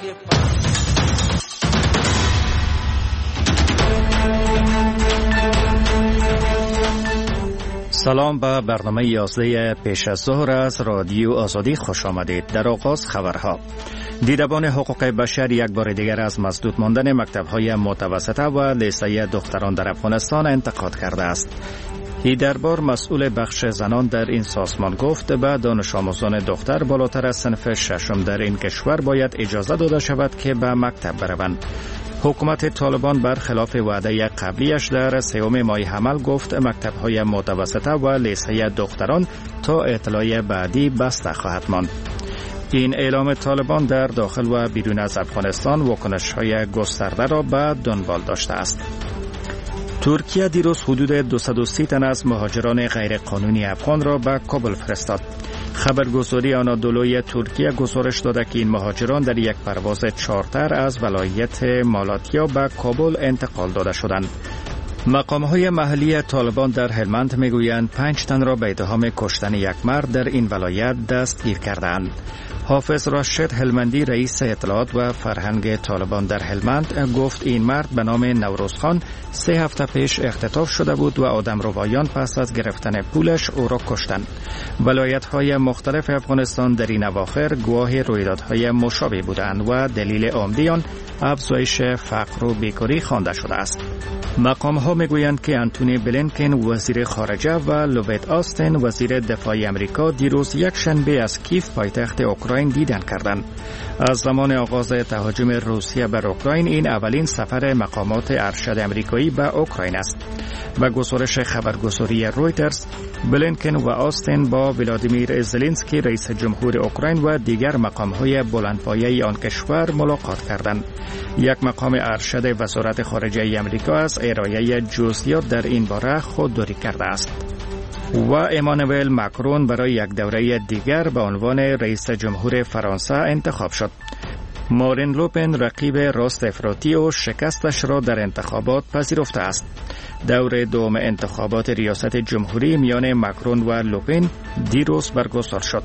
سلام به برنامه 11 پیش از ظهر از رادیو آزادی خوش آمدید. در آغاز خبرها. دیدبان حقوق بشر یک بار دیگر از مسدود ماندن مکتب‌های متوسطه و لیسه دختران در افغانستان انتقاد کرده است. هیدربار مسئول بخش زنان در این سازمان گفت به دانش آموزان دختر بالاتر از صنف ششم در این کشور باید اجازه داده شود که به مکتب بروند. حکومت طالبان برخلاف وعده قبلیش در سوم ماه حمل گفت مکتب‌های متوسطه و لیسه دختران تا اطلاع بعدی بسته خواهد ماند. این اعلام طالبان در داخل و بیرون از افغانستان واکنش‌های گسترده را به دنبال داشته است. ترکیه دیروز حدود 230 تن از مهاجران غیرقانونی افغان را به کابل فرستاد. خبرگزاری آنادولوی ترکیه گزارش داده که این مهاجران در یک پرواز چارتر از ولایت مالاتیا به کابل انتقال داده شدند. مقام‌های محلی طالبان در هلمند میگویند 5 تن را به اتهام کشتن یک مرد در این ولایت دستگیر کردند. حافظ راشد هلمندی رئیس اطلاعات و فرهنگ طالبان در هلمند گفت این مرد به نام نوروزخان 3 هفته پیش اختطاف شده بود و آدمربایان پس از گرفتن پولش او را کشتند. ولایت‌های مختلف افغانستان در این اواخر گواه رویدادهای مشابه بودند و دلیل عمده آن افزایش فقر و بیکاری خوانده شده است. مقام‌ها میگویند که انتونی بلینکن وزیر خارجه و لوید آستین وزیر دفاع آمریکا دیروز یک شنبه از کیف پایتخت اوکراین دیدن کردند. از زمان آغاز تهاجم روسیه بر اوکراین این اولین سفر مقامات ارشد آمریکایی به اوکراین است. به گزارش خبرگزاری رویترز، بلینکن و آستین با ولادیمیر زلنسکی رئیس جمهور اوکراین و دیگر مقام‌های بلندپایه آن کشور ملاقات کردند. یک مقام ارشد وزارت خارجه آمریکا از ارائه جزئیات در این باره خودداری کرده است. و امانوئل ماکرون برای یک دوره دیگر به عنوان رئیس جمهور فرانسه انتخاب شد. مارین لوپن رقیب راست افراطی و شکستش را در انتخابات پذیرفته است. دور دوم انتخابات ریاست جمهوری میان ماکرون و لوپن دیروز برگزار شد.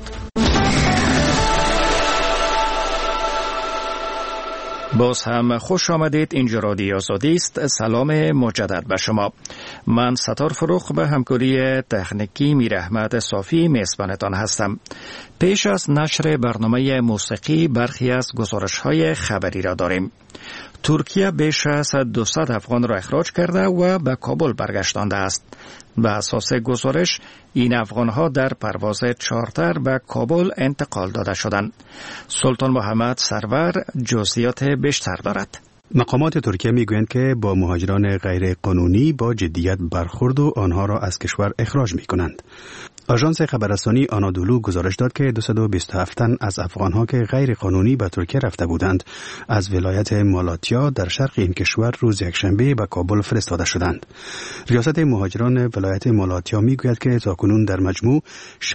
باز هم خوش آمدید. اینجا رادیو آزادی است. سلام مجدد به شما. من ستار فروخ به همکاری تکنیکی میر احمد صافی میزبانتان هستم. پیش از نشر برنامه موسیقی برخی از گزارش‌های خبری را داریم. ترکیه بیش از 200 افغان را اخراج کرده و به کابل برگشتانده است. به اساس گزارش این افغان‌ها در پرواز چارتر به کابل انتقال داده شدند. سلطان محمد سرور جزئیات بیشتر دارد. مقامات ترکیه میگویند که با مهاجران غیر قانونی با جدیت برخورد و آنها را از کشور اخراج می‌کنند. آژانس خبررسانی آنادولو گزارش داد که 227 تن از افغانها که غیر قانونی به ترکیه رفته بودند از ولایت مالاتیا در شرق این کشور روز یکشنبه به کابل فرستاده شدند. ریاست مهاجران ولایت مالاتیا میگوید که تاکنون در مجموع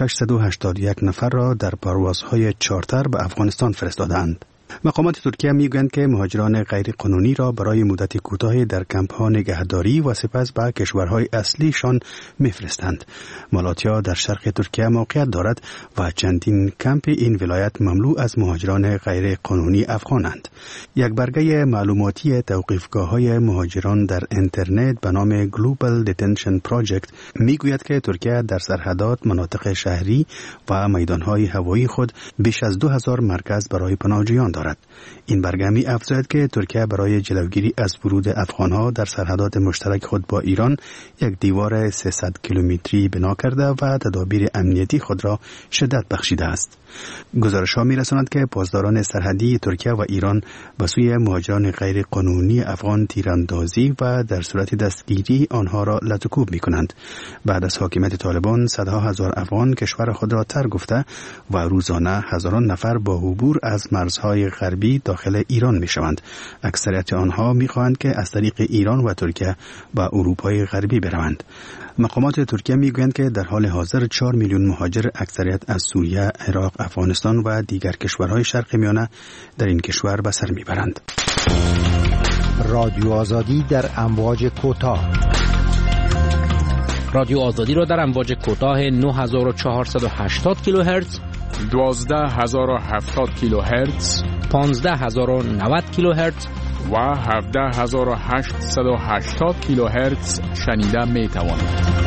681 نفر را در پروازهای چارتر به افغانستان فرستادند. مقامات ترکیه میگویند که مهاجران غیر قانونی را برای مدت کوتاهی در کمپ‌ها نگهداری و سپس به کشورهای اصلیشان میفرستند. مالاتیا در شرق ترکیه موقعیت دارد و چندین کمپ این ولایت مملو از مهاجران غیر قانونی افغانند. یک برگه معلوماتی توقیفگاه‌های مهاجران در اینترنت به نام گلوبال دیتنشن پروژکت میگوید که ترکیه در سرحدات، مناطق شهری و میدان‌های هوایی خود بیش از 2000 مرکز برای پناهجویان دارد. این برگه می افزاید که ترکیه برای جلوگیری از ورود افغانها در سرحدات مشترک خود با ایران یک دیوار 300 کیلومتری بنا کرده و تدابیر امنیتی خود را شدت بخشیده است. گزارش‌ها می‌رساند که پاسداران سرحدی ترکیه و ایران به سوی مهاجران غیر قانونی افغان تیراندازی و در صورت دستگیری آنها را لطوکوب می‌کنند. بعد از حاکمیت طالبان صدها هزار افغان کشور خود را ترک گفته و روزانه هزاران نفر با عبور از مرزهای غربی داخل ایران می‌شوند. اکثریت آنها می‌خواهند که از طریق ایران و ترکیه به اروپای غربی بروند. مقامات ترکیه میگویند که در حال حاضر 4 میلیون مهاجر اکثریت از سوریه، عراق، افغانستان و دیگر کشورهای شرق میانه در این کشور به سر میبرند. رادیو آزادی در امواج کوتاه. رادیو آزادی را در امواج کوتاه 9480 کیلوهرتز، 12070 کیلوهرتز 15090 کیلوهرتز و 17880 کیلوهرتز شنیده می توانید.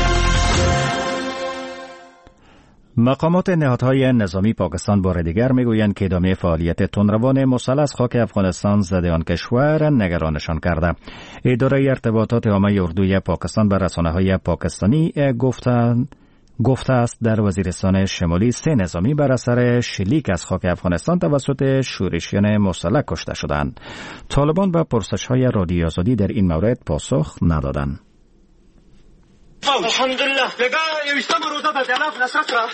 مقامات نهادهای نظامی پاکستان بار دیگر میگویند که ادامه فعالیت تندروان مسلح از خاک افغانستان ضد آن کشور نگرانشان کرده. اداره ارتباطات عامه اردوی پاکستان به رسانه‌های پاکستانی گفته است در وزیرستان شمالی 3 نظامی بر اثر شلیک از خاک افغانستان توسط شورشیان مسلح کشته شدند. طالبان به پرسش‌های رادیو آزادی در این مورد پاسخ ندادند. الحمدلله لگا یوشتم روزه د جلاف نصرت را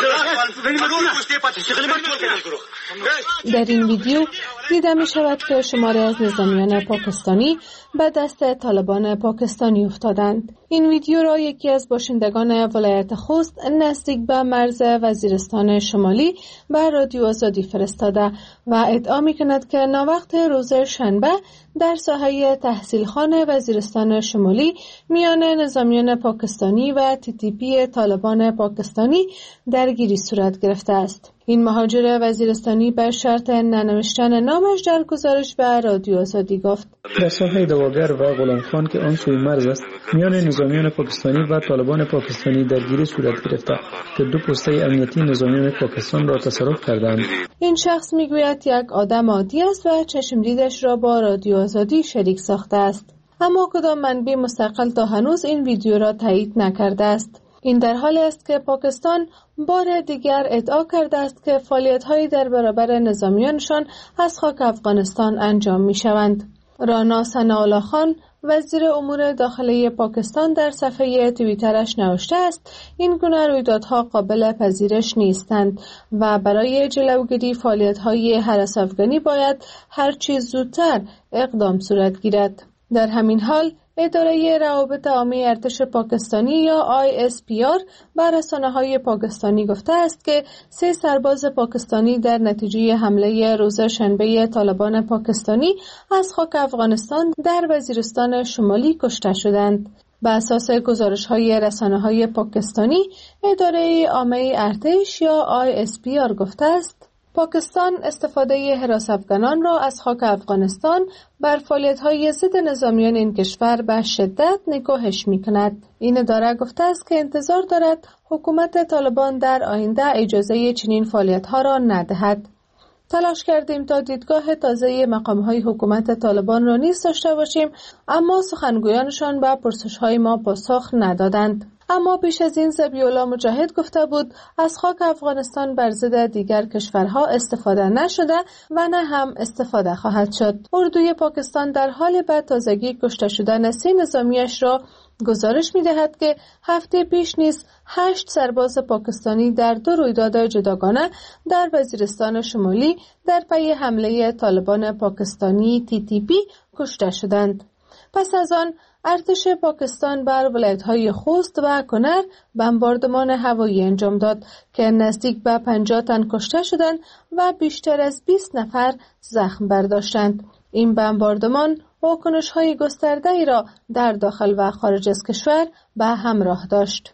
در این ویدیو دیده می شود که شماری از نظامیان پاکستانی به دست طالبان پاکستانی افتادند. این ویدیو را یکی از باشندگان ولایت خوست نزدیک به مرز وزیرستان شمالی به رادیو آزادی فرستاده و ادعا می کند که ناوقت روز شنبه در ساحه تحصیلخانه وزیرستان شمالی میان نظامیان پاکستانی و TTP طالبان پاکستانی درگیری صورت گرفته است. این مهاجر وزیرستانی به شرط ننوشتن نامش در گزارش به رادیو آزادی گفت: در ساحه دواگر و غلام خان که آن سوی مرز است میان نظامیان پاکستانی و طالبان پاکستانی درگیری صورت گرفته که 2 پسته امنیتی نظامیان پاکستان را تصرف کردند. این شخص میگوید یک آدم عادی است و چشم دیدش را با رادیو آزادی شریک ساخته است، اما کدام منبع مستقل تا هنوز این ویدیو را تایید نکرده است. این در حالی است که پاکستان بار دیگر ادعا کرده است که فعالیت‌هایی در برابر نظامیانشان از خاک افغانستان انجام می‌شوند. رانا ثناءالله خان وزیر امور داخلی پاکستان در صفحه توییترش نوشته است این گونه رویدادها قابل پذیرش نیستند و برای جلوگیری فعالیت‌های هرس افغانی باید هر چه زودتر اقدام صورت گیرد. در همین حال اداره روابط عامه ارتش پاکستانی یا ISPR بر رسانه‌های پاکستانی گفته است که 3 سرباز پاکستانی در نتیجه حمله روز شنبه طالبان پاکستانی از خاک افغانستان در وزیرستان شمالی کشته شدند. بر اساس گزارش‌های رسانه‌های پاکستانی، اداره عامه ارتش یا ISPR گفته است پاکستان استفاده هراس افغانان را از خاک افغانستان بر فعالیت‌های ضد نظامیان این کشور به شدت نگاهش می‌کند. این اداره گفته است که انتظار دارد حکومت طالبان در آینده اجازه چنین فعالیت‌ها را ندهد. تلاش کردیم تا دیدگاه تازه مقام‌های حکومت طالبان را نیز داشته باشیم، اما سخنگویانشان به پرسش‌های ما پاسخ ندادند. اما پیش از این ذبیح‌الله مجاهد گفته بود از خاک افغانستان بر ضد دیگر کشورها استفاده نشده و نه هم استفاده خواهد شد. اردوی پاکستان در حال به تازگی کشته شدن 3 نظامیش را گزارش می‌دهد که هفته پیش نیز 8 سرباز پاکستانی در 2 رویداد جداگانه در وزیرستان شمالی در پی حمله طالبان پاکستانی TTP کشته شدند. پس از آن ارتش پاکستان بر ولایت‌های خوست و کنر بمباردمان هوایی انجام داد که نزدیک به 50 تن کشته شدند و بیشتر از 20 نفر زخم برداشتند. این بمباردمان واکنش‌های گسترده‌ای را در داخل و خارج از کشور به همراه داشت.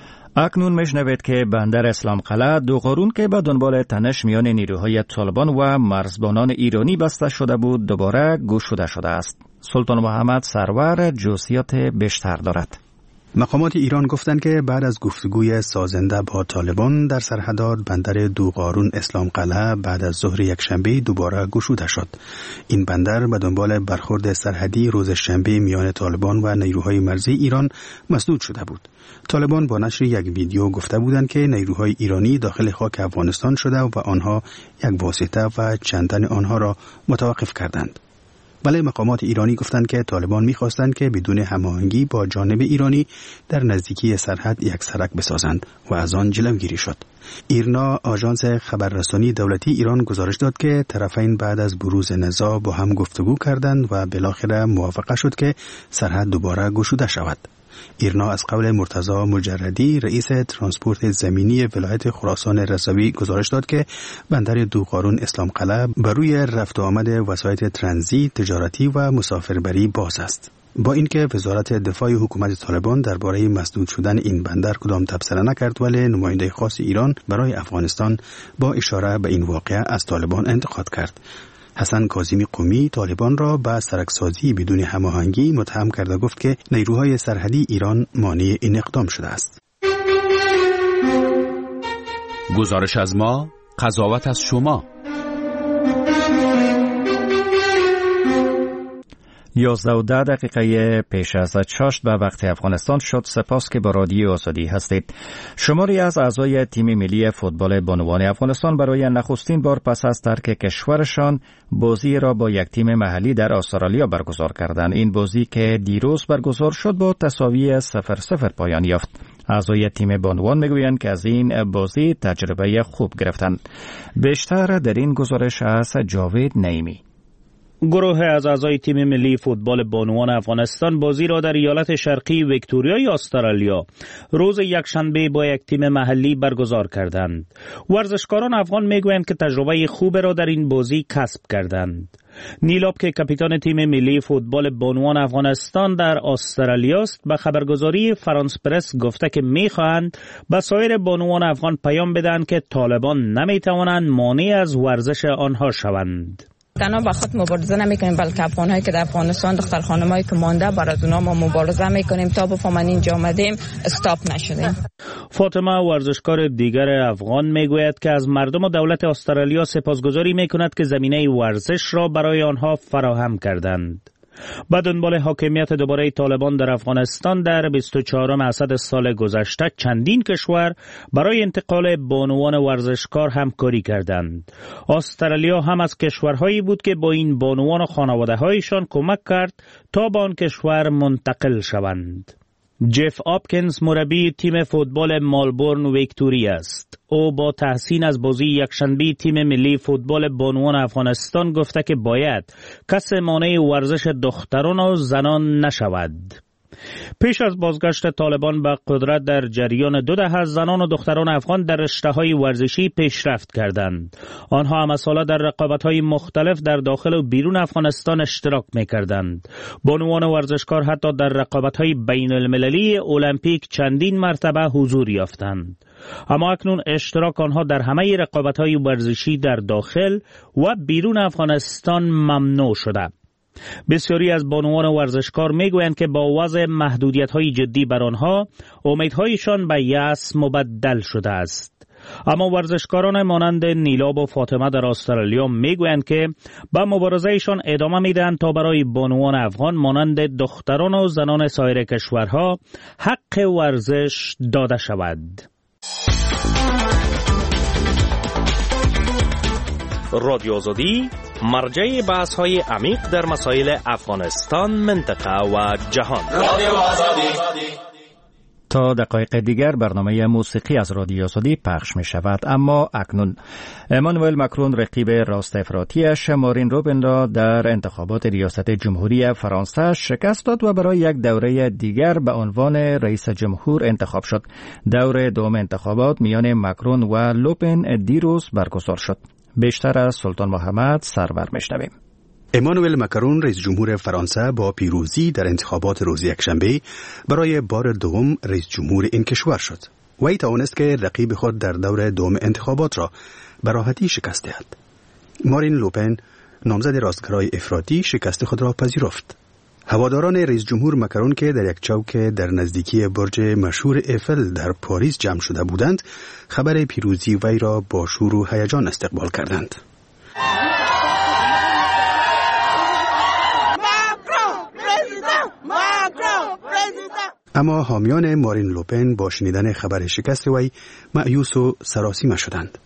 اکنون میشنوید که بندر اسلام قلعه 2 قرون که به دنبال تنش میان نیروهای طالبان و مرزبانان ایرانی بسته شده بود دوباره گشوده شده است. سلطان محمد سرور جزئیات بیشتر دارد. مقامات ایران گفتند که بعد از گفتگوی سازنده با طالبان در سرحدات بندر 2 قارون اسلام قلعه بعد از ظهر یکشنبه دوباره گشوده شد. این بندر به دنبال برخورد سرحدی روز شنبه میان طالبان و نیروهای مرزی ایران مسدود شده بود. طالبان با نشر یک ویدیو گفته بودند که نیروهای ایرانی داخل خاک افغانستان شده و آنها یک واسطه و چند تن آنها را متوقف کردند. ولی مقامات ایرانی گفتند که طالبان می‌خواستند که بدون هماهنگی با جانب ایرانی در نزدیکی سرحد یک سرک بسازند و از آن جلوگیری شد. ایرنا آژانس خبررسانی دولتی ایران گزارش داد که طرفین بعد از بروز نزاع با هم گفتگو کردند و بالاخره موافقه شد که سرحد دوباره گشوده شود. ایرنا از قول مرتضی مجردی رئیس ترانسپورت زمینی ولایت خراسان رضوی گزارش داد که بندر 2 قارون اسلام قلعه بر روی رفت و آمد وسایط ترانزیت تجارتی و مسافربری باز است. با اینکه وزارت دفاع حکومت طالبان درباره مسدود شدن این بندر کدام تبصره نکرد، ولی نماینده خاص ایران برای افغانستان با اشاره به این واقعه از طالبان انتقاد کرد. حسن کاظمی قمی طالبان را به سرکسازی بدون هماهنگی متهم کرد و گفت که نیروهای سرحدی ایران مانع این اقدام شده است. گزارش از ما، قضاوت از شما. 11:10 پیش از 6 به وقت افغانستان شد. سپاس که با رادیو آزادی هستید. شماری از اعضای تیم ملی فوتبال بانوان افغانستان برای نخستین بار پس از ترک کشورشان بازی را با یک تیم محلی در استرالیا برگزار کردند. این بازی که دیروز برگزار شد با تساوی 0-0 پایان یافت. اعضای تیم بانوان میگویند که از این بازی تجربه خوب گرفتند. بیشتر در این گزارش از جاوید نعیمی. گروه از اعضای تیم ملی فوتبال بانوان افغانستان بازی را در ایالت شرقی ویکتوریای استرالیا روز یکشنبه با یک تیم محلی برگزار کردند. ورزشکاران افغان میگویند که تجربه خوب را در این بازی کسب کردند. نیلاب که کاپیتان تیم ملی فوتبال بانوان افغانستان در استرالیا است، به خبرگزاری فرانس پرس گفته که میخواهند به سایر بانوان افغان پیام بدهند که طالبان نمیتوانند مانع از ورزش آنها شوند. تنها با خود مبارزه نمیکنیم، بلکه افغان‌هایی که در افغانستان، دختر خانمایی که مانده، برای اونا ما مبارزه میکنیم تا بفهمن اینجا آمدیم استاپ نشدیم. فاطمه ورزشکار دیگر افغان میگوید که از مردم و دولت استرالیا سپاسگزاری میکند که زمینه ورزش را برای آنها فراهم کردند. با دنبال حاکمیت دوباره طالبان در افغانستان در 24 اسد سال گذشته چندین کشور برای انتقال بانوان ورزشکار همکاری کردند. استرالیا هم از کشورهایی بود که با این بانوان و خانواده‌هایشان کمک کرد تا به آن کشور منتقل شوند. جف آپکینز مربی تیم فوتبال مالبورن ویکتوری است. او با تحسین از بازی یکشنبه تیم ملی فوتبال بانوان افغانستان گفته که باید کسی مانع ورزش دختران و زنان نشود. پیش از بازگشت طالبان به قدرت در جریان 2 دهه زنان و دختران افغان در رشته‌های ورزشی پیشرفت کردند. آنها هم ساله در رقابت‌های مختلف در داخل و بیرون افغانستان اشتراک می‌کردند. بانوان ورزشکار حتی در رقابت‌های بین‌المللی المپیک چندین مرتبه حضور یافتند. اما اکنون اشتراک آنها در همه رقابت‌های ورزشی در داخل و بیرون افغانستان ممنوع شده. بسیاری از بانوان ورزشکار میگویند که با وضع محدودیت‌های جدی بر آنها امیدهایشان به یأس مبدل شده است. اما ورزشکاران مانند نیلاب و فاطمه در استرالیا میگویند که به مبارزه‌شان ادامه میدهند تا برای بانوان افغان مانند دختران و زنان سایر کشورها حق ورزش داده شود. رادیو آزادی مرجع بحث‌های عمیق در مسائل افغانستان، منطقه و جهان. رادیو آزادی. تا دقایق دیگر برنامه موسیقی از رادیو آزادی پخش می شود. اما اکنون امانوئل مکرون رقیب راست افراطیش مارین لوپن را در انتخابات ریاست جمهوری فرانسه شکست داد و برای یک دوره دیگر به عنوان رئیس جمهور انتخاب شد. دور دوم انتخابات میان مکرون و لوپن دیروز برگزار شد. بیشتر از سلطان محمد سرور میشنویم. امانوئل مکرون رئیس جمهور فرانسه با پیروزی در انتخابات روز یکشنبه برای بار دوم رئیس جمهور این کشور شد. وی توانست که رقیب خود در دور دوم انتخابات را به راحتی شکست دهد. مارین لوپن نامزد راستگرای افراطی شکست خود را پذیرفت. هواداران رئیس جمهور مکرون که در یک چوک در نزدیکی برج مشهور ایفل در پاریس جمع شده بودند، خبر پیروزی وی را با شور و هیجان استقبال کردند. اما حامیان مارین لوپن با شنیدن خبر شکست وی مایوس و سراسیمه شدند.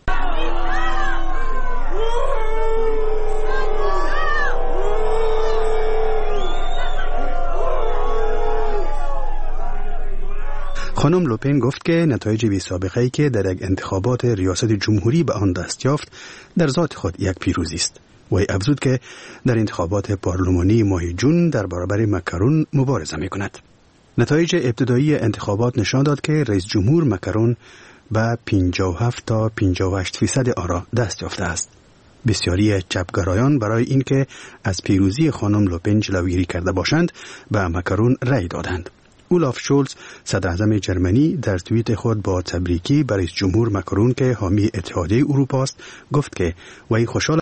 خانم لوپن گفت که نتایج بی سابقه‌ای که در یک انتخابات ریاست جمهوری به آن دست یافت در ذات خود یک پیروزی است. وی افزود که در انتخابات پارلمانی ماه جون در برابر مکرون مبارزه می‌کند. نتایج ابتدایی انتخابات نشان داد که رئیس جمهور مکرون به 57 تا 58% آرا دست یافته است. بسیاری چپگرایان برای اینکه از پیروزی خانم لوپن جلوگیری کرده باشند به ماکرون رأی دادند. اولاف شولز صدر اعظم جرمنی در توییت خود با تبریکی به رئیس جمهور ماکرون که حامی اتحادیه اروپا است گفت که وی خوشحال